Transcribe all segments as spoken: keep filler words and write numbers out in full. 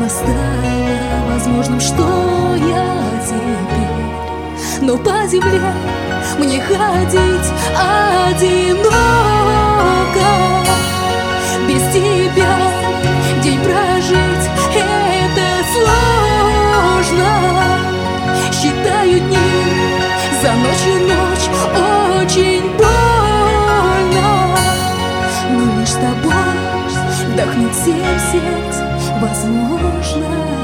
стало возможным, что я теперь. Но по земле мне ходить одиноко. Без тебя день прожить — это сложно. Считаю дни, за ночь и ночь очень больно. Но лишь с тобой вдохнуть семь сердц возможно.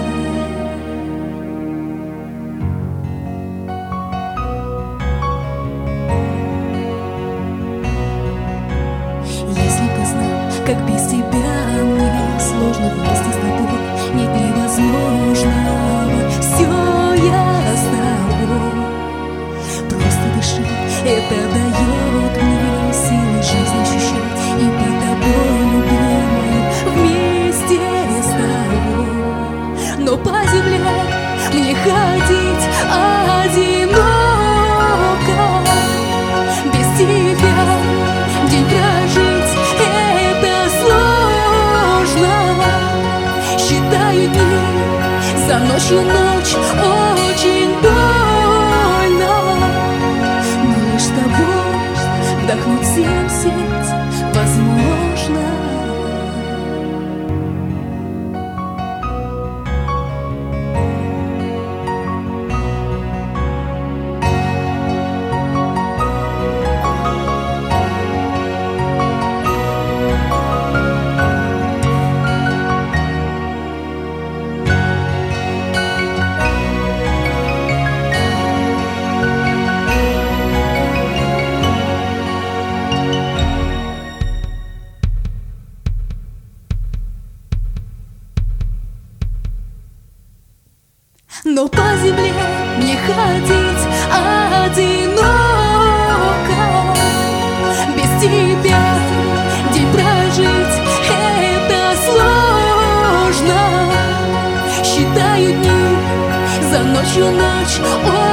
Если бы знал, как без тебя мне сложно вместе с тобой, нет невозможного. Все я с тобой, просто дыши, это дает мне силы жизнь ощущать и быть тобой, любимой, вместе с тобой. Но по земле мне ходить одиноко. Без тебя день прожить — это сложно. Считаю дни, за ночь и ночь очень больно. Но лишь с тобой вдохнуть семь сердц возможно. Но по земле мне ходить одиноко. Без тебя день прожить — это сложно. Считаю дни, за ночью ночь